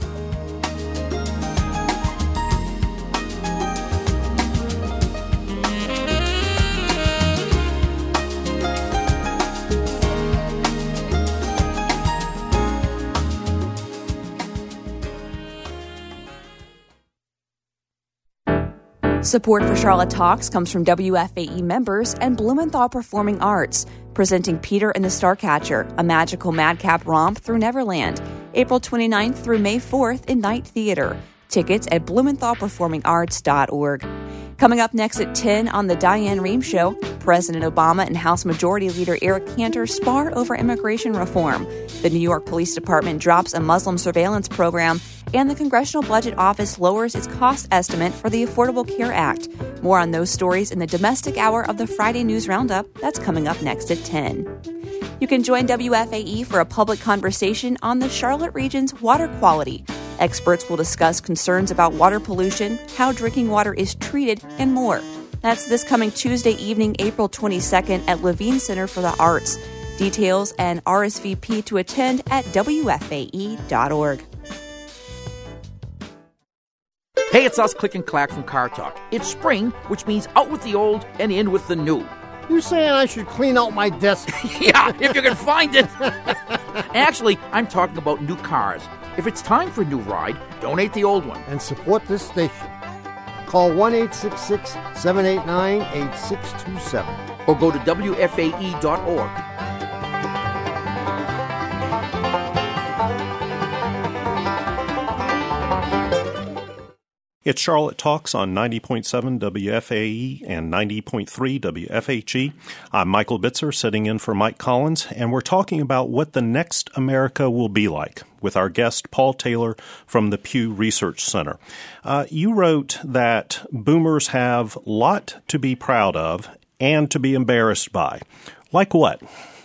Speaker 3: Support for Charlotte Talks comes from W F A E members and Blumenthal Performing Arts, presenting Peter and the Starcatcher, a magical madcap romp through Neverland, April twenty-ninth through May fourth in Night Theater. Tickets at blumenthal performing arts dot org. Coming up next at ten on The Diane Rehm Show, President Obama and House Majority Leader Eric Cantor spar over immigration reform. The New York Police Department drops a Muslim surveillance program, and the Congressional Budget Office lowers its cost estimate for the Affordable Care Act. More on those stories in the domestic hour of the Friday News Roundup. That's coming up next at ten. You can join W F A E for a public conversation on the Charlotte region's water quality. Experts will discuss concerns about water pollution, how drinking water is treated, and more. That's this coming Tuesday evening, April twenty-second at Levine Center for the Arts. Details and R S V P to attend at W F A E dot org.
Speaker 5: Hey, it's us, Click and Clack from Car Talk. It's spring, which means out with the old and in with the new.
Speaker 6: You saying I should clean out my desk?
Speaker 5: Yeah, if you can find it. Actually, I'm talking about new cars. If it's time for a new ride, donate the old one.
Speaker 6: And support this station. Call one eight six six, seven eight nine, eight six two seven.
Speaker 5: Or go to W F A E dot org.
Speaker 1: It's Charlotte Talks on ninety point seven W F A E and ninety point three W F H E. I'm Michael Bitzer, sitting in for Mike Collins, and we're talking about what the next America will be like with our guest, Paul Taylor from the Pew Research Center. Uh, you wrote that boomers have a lot to be proud of and to be embarrassed by. Like what?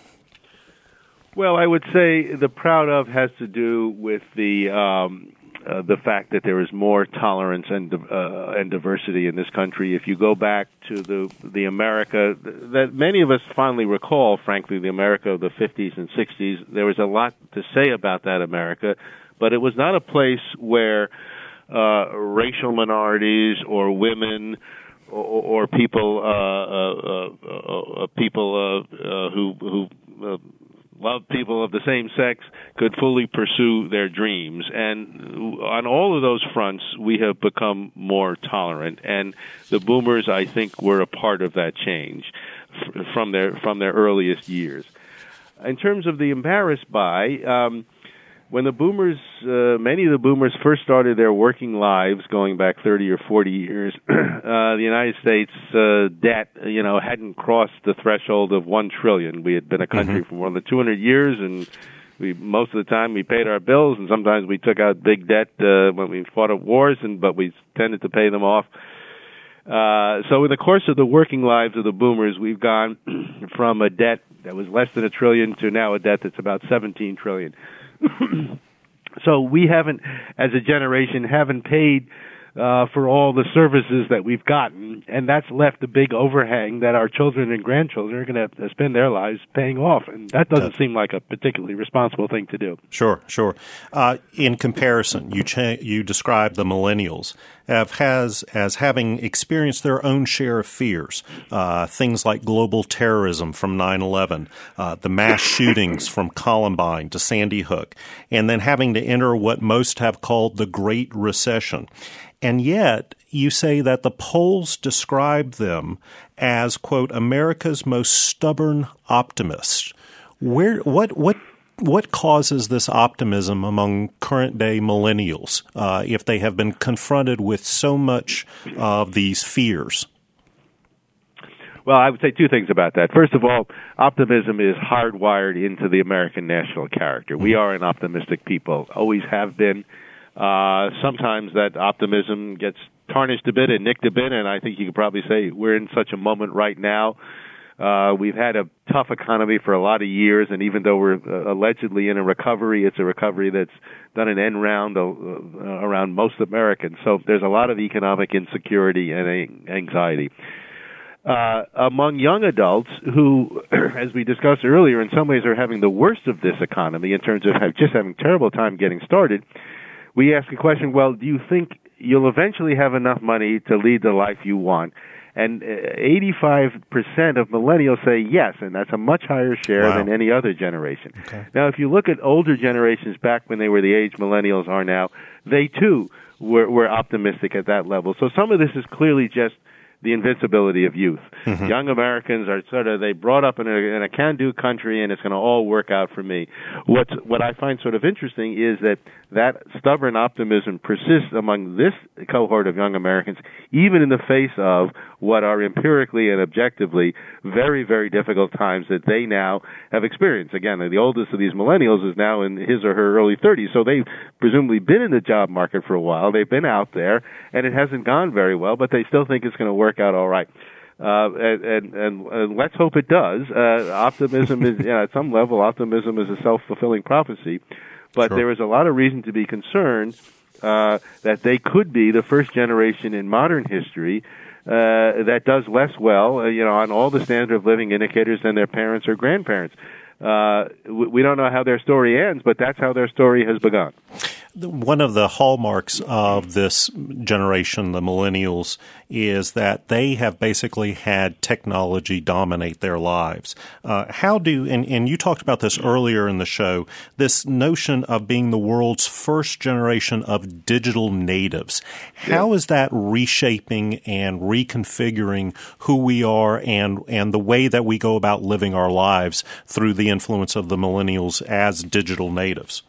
Speaker 2: Well, I would say the proud of has to do with the um, uh, the fact that there is more tolerance and uh, and diversity in this country. If you go back to the the America that many of us fondly recall, frankly, the America of the fifties and sixties, there was a lot to say about that America, but it was not a place where uh, racial minorities or women or, or people uh, uh, uh, uh, people uh, uh, who who uh, love people of the same sex could fully pursue their dreams. And on all of those fronts, we have become more tolerant. And the boomers, I think, were a part of that change from their from their earliest years. In terms of the embarrassed by, um, when the boomers, uh, many of the boomers first started their working lives going back thirty or forty years, uh, the United States uh, debt, you know, hadn't crossed the threshold of one trillion. We had been a country mm-hmm. for more than two hundred years, and we most of the time we paid our bills, and sometimes we took out big debt uh, when we fought at wars, and but we tended to pay them off. Uh, so in the course of the working lives of the boomers, we've gone from a debt that was less than a trillion to now a debt that's about seventeen trillion. So we haven't, as a generation, haven't paid uh, for all the services that we've gotten, and that's left a big overhang that our children and grandchildren are going to have to spend their lives paying off, and that doesn't seem like a particularly responsible thing to do.
Speaker 1: Sure, sure. Uh, in comparison, you cha- you describe the millennials have, has as having experienced their own share of fears, uh, things like global terrorism from nine eleven, uh, the mass shootings from Columbine to Sandy Hook, and then having to enter what most have called the Great Recession. And yet, you say that the polls describe them as, quote, America's most stubborn optimists. Where, what, what, what causes this optimism among current-day millennials uh, if they have been confronted with so much of these fears?
Speaker 2: Well, I would say two things about that. First of all, optimism is hardwired into the American national character. We are an optimistic people, always have been. Uh, sometimes that optimism gets tarnished a bit and nicked a bit, and I think you could probably say we're in such a moment right now. Uh, we've had a tough economy for a lot of years, and even though we're uh, allegedly in a recovery, it's a recovery that's done an end round uh, around most Americans. So there's a lot of economic insecurity and anxiety. Uh, among young adults who, as we discussed earlier, in some ways are having the worst of this economy in terms of have, just having a terrible time getting started, we ask a question, well, do you think you'll eventually have enough money to lead the life you want? And eighty-five percent of millennials say yes, and that's a much higher share wow. than any other generation. Okay. Now, if you look at older generations back when they were the age millennials are now, they too were, were optimistic at that level. So some of this is clearly just the invincibility of youth. Mm-hmm. Young Americans are sort of, they brought up in a, in a can-do country, and it's going to all work out for me. What's, what I find sort of interesting is that that stubborn optimism persists among this cohort of young Americans, even in the face of what are empirically and objectively very, very difficult times that they now have experienced. Again, the oldest of these millennials is now in his or her early thirties, so they've presumably been in the job market for a while. They've been out there, and it hasn't gone very well, but they still think it's going to work out all right. Uh, and, and, and, and let's hope it does. Uh, optimism is, you know, at some level, optimism is a self-fulfilling prophecy. But sure. there is a lot of reason to be concerned uh, that they could be the first generation in modern history uh, that does less well, uh, you know, on all the standard of living indicators than their parents or grandparents. Uh, we don't know how their story ends, but that's how their story has begun.
Speaker 1: One of the hallmarks of this generation, the millennials, is that they have basically had technology dominate their lives. Uh, how do, and, and you talked about this earlier in the show, this notion of being the world's first generation of digital natives. How yeah. is that reshaping and reconfiguring who we are and, and the way that we go about living our lives through the influence of the millennials as digital natives?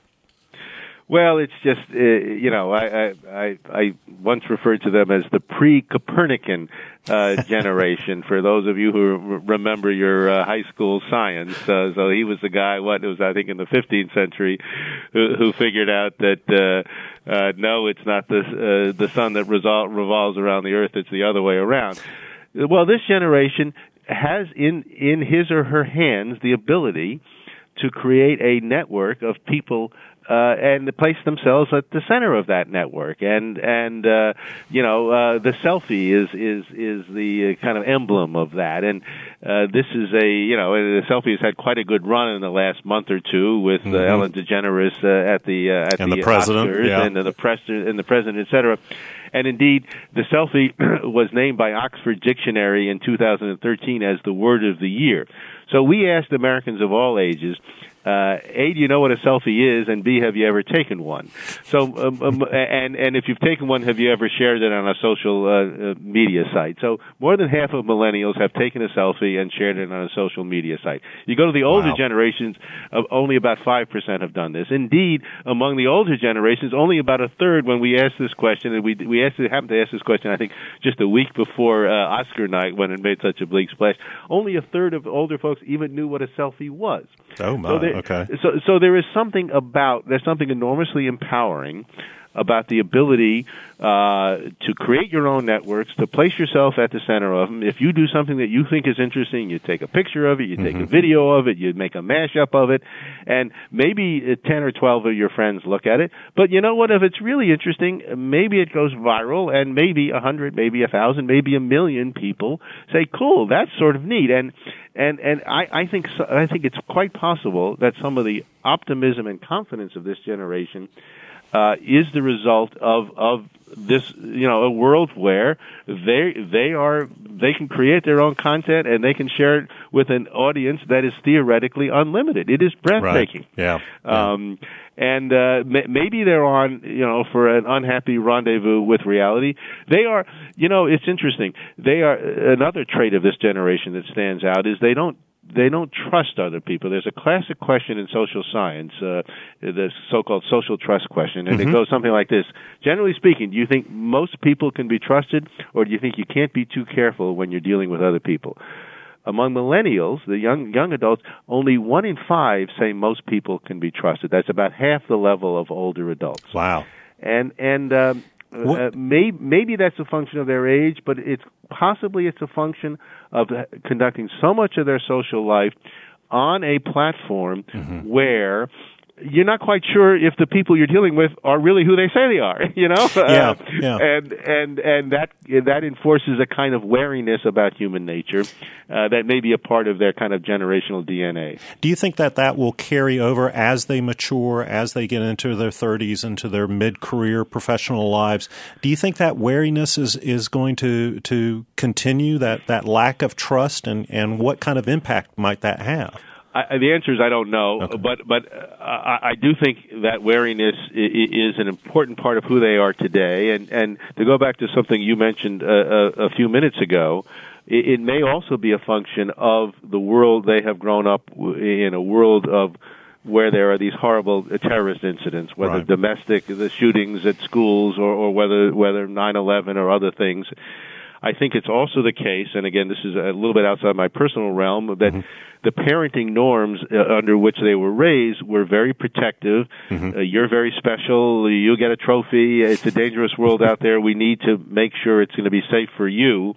Speaker 2: Well, it's just, uh, you know, I, I, I, I once referred to them as the pre-Copernican uh, generation, for those of you who remember your uh, high school science. Uh, so he was the guy, what, it was, I think, in the fifteenth century, who, who figured out that, uh, uh, no, it's not the, uh, the sun that resol- revolves around the earth, it's the other way around. Well, this generation has in, in his or her hands the ability to create a network of people Uh, and place themselves at the center of that network, and and uh, you know uh, the selfie is is is the uh, kind of emblem of that, and uh, this is a you know the selfie has had quite a good run in the last month or two with uh, mm-hmm. Ellen DeGeneres uh, at the uh, at
Speaker 1: and
Speaker 2: the,
Speaker 1: the president,
Speaker 2: Oscars
Speaker 1: yeah.
Speaker 2: and the press and the president, et cetera. And indeed, the selfie was named by Oxford Dictionary in two thousand thirteen as the word of the year. So we asked Americans of all ages, uh, A, do you know what a selfie is? And B, have you ever taken one? So, um, um, and and if you've taken one, have you ever shared it on a social uh, uh, media site? So more than half of millennials have taken a selfie and shared it on a social media site. You go to the older
Speaker 1: wow.
Speaker 2: generations, uh, only about five percent have done this. Indeed, among the older generations, only about a third, when we asked this question, and we we asked, happened to ask this question, I think, just a week before uh, Oscar night when it made such a bleak splash, only a third of older folks even knew what a selfie was.
Speaker 1: Oh, my,
Speaker 2: so there,
Speaker 1: okay.
Speaker 2: So, so there is something about, there's something enormously empowering about the ability uh, to create your own networks, to place yourself at the center of them. If you do something that you think is interesting, you take a picture of it, you take mm-hmm. a video of it, you make a mashup of it, and maybe ten or twelve of your friends look at it. But you know what? If it's really interesting, maybe it goes viral, and maybe a hundred, maybe a thousand, maybe a million people say, "Cool, that's sort of neat." And and and I, I think so, I think it's quite possible that some of the optimism and confidence of this generation Uh, is the result of of this, you know, a world where they they are they can create their own content and they can share it with an audience that is theoretically unlimited. It is breathtaking.
Speaker 1: Right. Yeah.
Speaker 2: Um, and uh, m- maybe they're on, you know, for an unhappy rendezvous with reality. They are, you know, it's interesting. They are another trait of this generation that stands out is they don't. They don't trust other people. There's a classic question in social science, uh, the so-called social trust question, and mm-hmm. it goes something like this. Generally speaking, do you think most people can be trusted, or do you think you can't be too careful when you're dealing with other people? Among millennials, the young young adults, only one in five say most people can be trusted. That's about half the level of older adults.
Speaker 1: Wow.
Speaker 2: And, and, um, Uh, may, maybe that's a function of their age, but it's possibly it's a function of conducting so much of their social life on a platform mm-hmm. where you're not quite sure if the people you're dealing with are really who they say they are, you know?
Speaker 1: Yeah,
Speaker 2: uh,
Speaker 1: yeah.
Speaker 2: And, and, and that, that enforces a kind of wariness about human nature uh, that may be a part of their kind of generational D N A.
Speaker 1: Do you think that that will carry over as they mature, as they get into their thirties, into their mid-career professional lives? Do you think that wariness is, is going to, to continue, that, that lack of trust, and, and what kind of impact might that have?
Speaker 2: I, the answer is I don't know, okay. but but uh, I, I do think that wariness is an important part of who they are today. And, and to go back to something you mentioned a, a, a few minutes ago, it, it may also be a function of the world they have grown up in, a world of where there are these horrible terrorist incidents, whether
Speaker 1: right.
Speaker 2: domestic, the shootings at schools, or, or whether whether nine eleven or other things. I think it's also the case, and again, this is a little bit outside my personal realm, that mm-hmm. the parenting norms uh, under which they were raised were very protective. Mm-hmm. Uh, you're very special. You get a trophy. It's a dangerous world out there. We need to make sure it's going to be safe for you.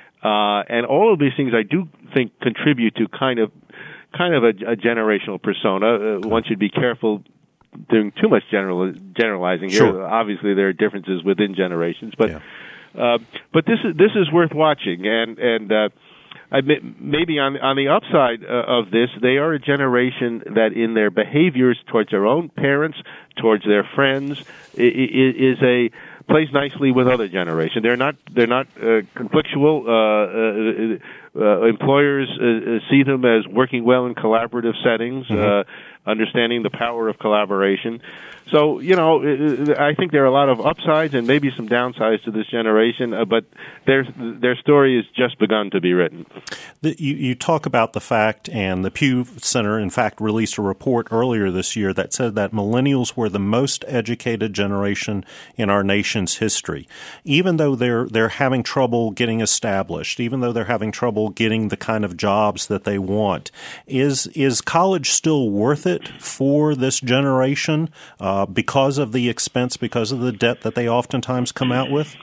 Speaker 2: Uh, and all of these things, I do think, contribute to kind of kind of a, a generational persona. Uh, one should be careful doing too much general, generalizing here.
Speaker 1: Sure.
Speaker 2: Obviously, there are differences within generations, but. Yeah. Uh, but this is this is worth watching, and and uh, I, maybe on on the upside uh, of this, they are a generation that, in their behaviors towards their own parents, towards their friends, is a plays nicely with other generations. They're not they're not uh, conflictual. Uh, uh, uh, employers uh, see them as working well in collaborative settings, mm-hmm. uh, understanding the power of collaboration. So, you know, I think there are a lot of upsides and maybe some downsides to this generation, uh, but their their story has just begun to be written.
Speaker 1: The, you, you talk about the fact, and the Pew Center, in fact, released a report earlier this year that said that millennials were the most educated generation in our nation's history. Even though they're they're having trouble getting established, even though they're having trouble getting the kind of jobs that they want, is is college still worth it for this generation? Uh, because of the expense, because of the debt that they oftentimes come out with?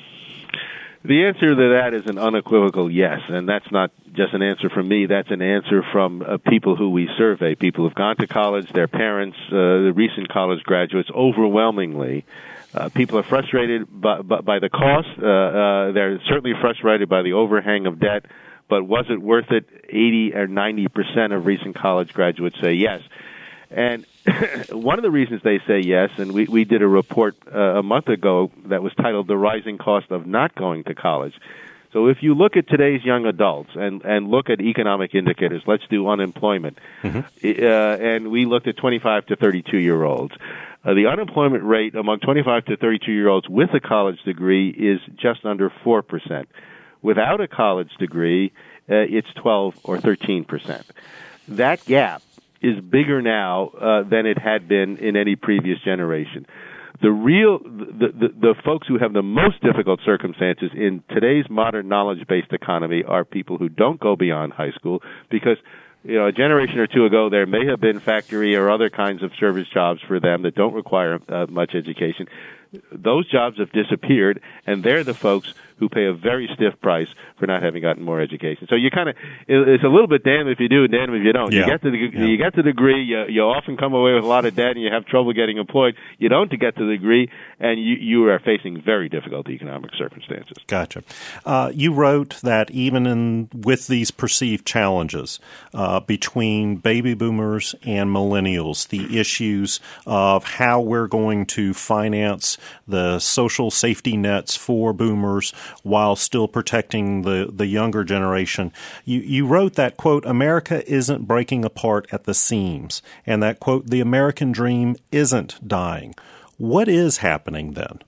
Speaker 2: The answer to that is an unequivocal yes, and that's not just an answer from me. That's an answer from uh, people who we survey, people who've gone to college, their parents, uh, the recent college graduates, overwhelmingly. Uh, people are frustrated by, by, by the cost. Uh, uh, they're certainly frustrated by the overhang of debt, but was it worth it? eighty or ninety percent of recent college graduates say yes. And one of the reasons they say yes, and we, we did a report uh, a month ago that was titled The Rising Cost of Not Going to College. So if you look at today's young adults and, and look at economic indicators, let's do unemployment, mm-hmm. uh, and we looked at twenty-five to thirty-two-year-olds. Uh, the unemployment rate among twenty-five to thirty-two-year-olds with a college degree is just under four percent. Without a college degree, uh, it's twelve or thirteen percent. That gap is bigger now uh, than it had been in any previous generation. The real, the, the, the folks who have the most difficult circumstances in today's modern knowledge-based economy are people who don't go beyond high school because, you know, a generation or two ago there may have been factory or other kinds of service jobs for them that don't require uh, much education. Those jobs have disappeared, and they're the folks who pay a very stiff price for not having gotten more education. So you kind of, it's a little bit damn if you do and damn if you don't.
Speaker 1: Yeah.
Speaker 2: You get to the,
Speaker 1: yeah.
Speaker 2: you get the degree, you, you often come away with a lot of debt, and you have trouble getting employed. You don't get to the degree, and you, you are facing very difficult economic circumstances.
Speaker 1: Gotcha. Uh, you wrote that even in with these perceived challenges uh, between baby boomers and millennials, the issues of how we're going to finance the social safety nets for boomers while still protecting the, the younger generation. You, you wrote that, quote, America isn't breaking apart at the seams, and that, quote, the American dream isn't dying. What is happening then?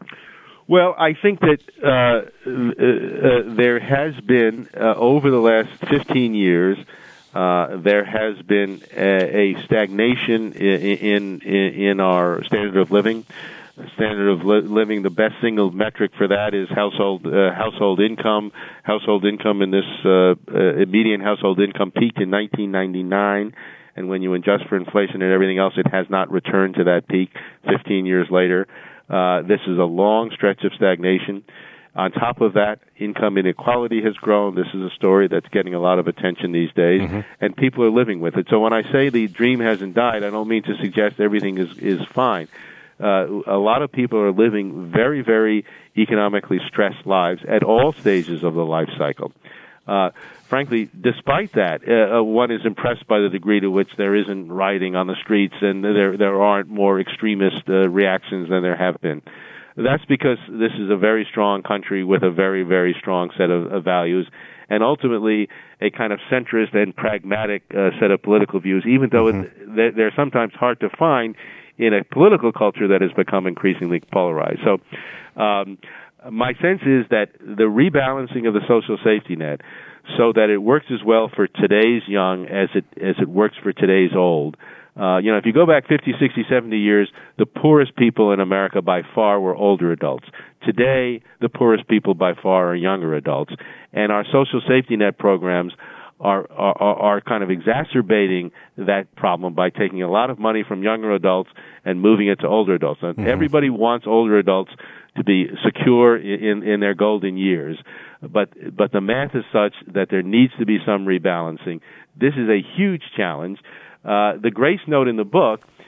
Speaker 2: Well, I think that uh, uh, uh, there has been, uh, over the last fifteen years, uh, there has been a, a stagnation in, in, in our standard of living. Standard of li- living, the best single metric for that is household uh, household income. Household income in this uh, uh, median household income peaked in nineteen ninety-nine, and when you adjust for inflation and everything else, it has not returned to that peak fifteen years later. Uh, this is a long stretch of stagnation. On top of that, income inequality has grown. This is a story that's getting a lot of attention these days, mm-hmm. and people are living with it. So when I say the dream hasn't died, I don't mean to suggest everything is, is fine. Uh, a lot of people are living very, very economically stressed lives at all stages of the life cycle. Uh, frankly, despite that, uh, one is impressed by the degree to which there isn't rioting on the streets and there there aren't more extremist uh, reactions than there have been. That's because this is a very strong country with a very, very strong set of, of values, and ultimately a kind of centrist and pragmatic uh, set of political views, even though mm-hmm. it, they're sometimes hard to find in a political culture that has become increasingly polarized. So um, my sense is that the rebalancing of the social safety net so that it works as well for today's young as it as it works for today's old. Uh, you know, if you go back fifty, sixty, seventy years, the poorest people in America by far were older adults. Today, the poorest people by far are younger adults. And our social safety net programs Are, are are kind of exacerbating that problem by taking a lot of money from younger adults and moving it to older adults. And mm-hmm. everybody wants older adults to be secure in, in their golden years, but but the math is such that there needs to be some rebalancing. This is a huge challenge. Uh, the grace note in the book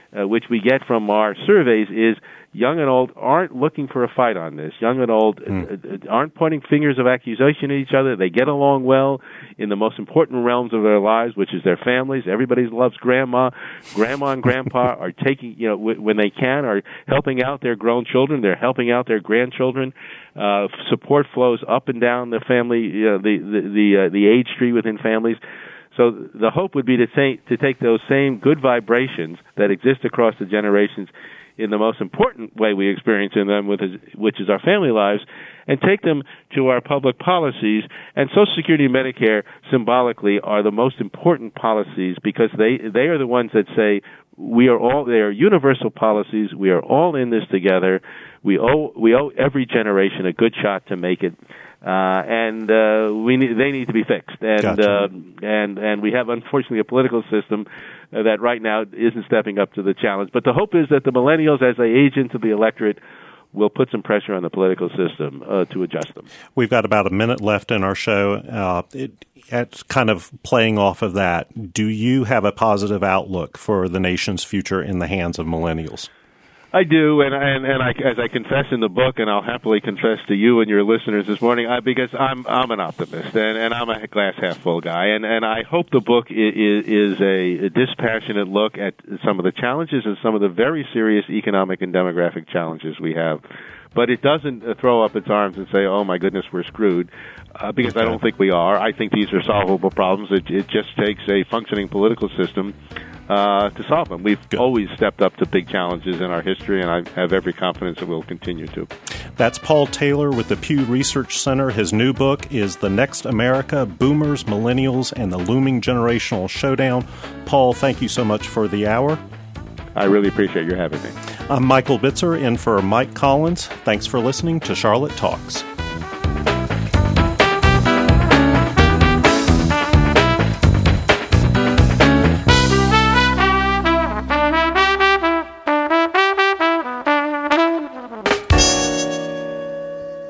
Speaker 2: uh, which we get from our surveys, is young and old aren't looking for a fight on this. Young and old mm. uh, aren't pointing fingers of accusation at each other. They get along well in the most important realms of their lives, which is their families. Everybody loves grandma. Grandma and grandpa are taking, you know, w- when they can, are helping out their grown children. They're helping out their grandchildren. Uh, support flows up and down the family, you know, the the the, uh, the age tree within families. So the hope would be to take to take those same good vibrations that exist across the generations in the most important way we experience in them, which is our family lives, and take them to our public policies. And Social Security and Medicare, symbolically, are the most important policies because they they are the ones that say we are all, they are universal policies. We are all in this together. We owe we owe every generation a good shot to make it. Uh, and uh, we need, they need to be fixed, and gotcha. uh, and and we have unfortunately a political system uh, that right now isn't stepping up to the challenge. But the hope is that the millennials, as they age into the electorate, will put some pressure on the political system uh, to adjust them.
Speaker 1: We've got about a minute left in our show. Uh, it, it's kind of playing off of that. Do you have a positive outlook for the nation's future in the hands of millennials?
Speaker 2: I do, and and, and I, as I confess in the book, and I'll happily confess to you and your listeners this morning, I, because I'm I'm an optimist, and, and I'm a glass half full guy, and, and I hope the book is, is a, a dispassionate look at some of the challenges and some of the very serious economic and demographic challenges we have. But it doesn't throw up its arms and say, oh, my goodness, we're screwed, uh, because okay. I don't think we are. I think these are solvable problems. It, it just takes a functioning political system uh, to solve them. We've Good. always stepped up to big challenges in our history, and I have every confidence that we'll continue to.
Speaker 1: That's Paul Taylor with the Pew Research Center. His new book is The Next America, Boomers, Millennials, and the Looming Generational Showdown. Paul, thank you so much for the hour.
Speaker 2: I really appreciate your having me.
Speaker 1: I'm Michael Bitzer in for Mike Collins. Thanks for listening to Charlotte Talks.